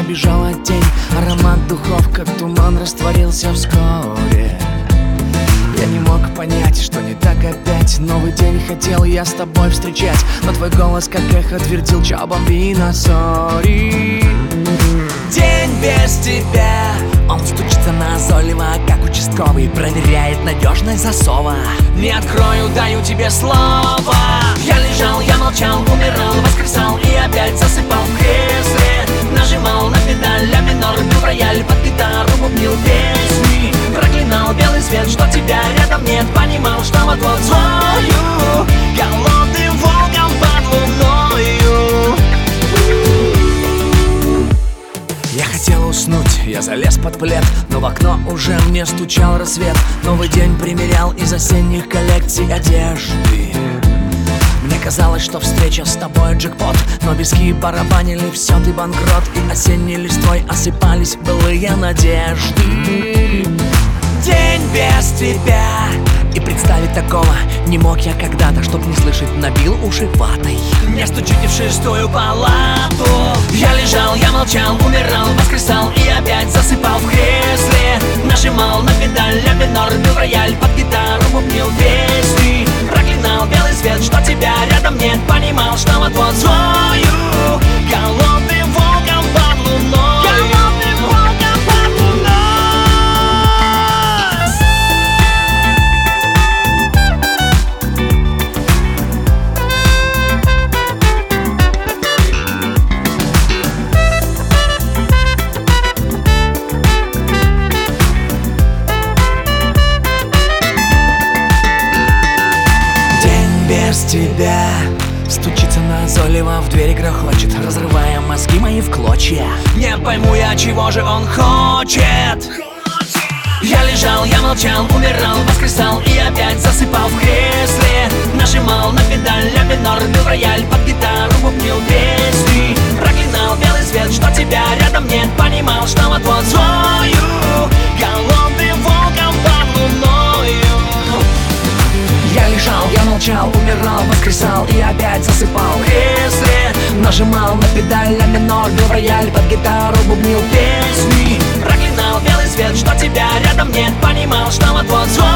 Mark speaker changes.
Speaker 1: убежала тень. Аромат духов, как туман, растворился вскоре. Я не мог понять, что не так опять. Новый день хотел я с тобой встречать, но твой голос как эхо твердил: чао, бомбина, сори. День без тебя, он стучится назойливо, как участковый, проверяет надежность засова. Не открою, даю тебе слово. Я лежал, я молчал, умирал, воскресал и опять засыпал в кресле. Нажимал на педаль ля минор, бил рояль под гитару, бубнил песни. Проклинал белый свет, что тебя рядом нет. Понимал, что вот-вот звоню голодным волком под луною. Я хотел уснуть, я залез под плед, но в окно уже мне стучал рассвет. Новый день примерял из осенних коллекций одежды. Мне казалось, что встреча с тобой джекпот, но виски барабанили: все, ты банкрот. И осенней листвой осыпались былые надежды. День без тебя, и представить такого не мог я когда-то, чтоб не слышать, набил уши ватой. Не стучите в шестую палату. Я лежал, я молчал, умирал, воскресал и опять засыпал в кресле. Нажимал на педаль ля минор, бил рояль под гитару, бубнил песни. Проклинал белый свет, что тебя рядом нет. Понимал, что вот-вот звоню голодным волком под луной. Голодным волком под луной. Без тебя стучится назойливо, в двери грохочет, разрывая мозги мои в клочья. Не пойму я, чего же он хочет. Я лежал, я молчал, умирал, воскресал и опять засыпал в кресле. Нажимал на педаль ля минор, бил рояль под гитару, бубнил песни. Проклинал белый свет, что тебя рядом нет. Понимал, что вот-вот звоню голодным волком под луною. Я лежал, я молчал, умирал, воскресал и опять засыпал в кресле. Нажимал на педаль ля минор, бил рояль под гитару, бубнил песни. Проклинал белый свет, что тебя рядом нет. Понимал, что вот-вот звоню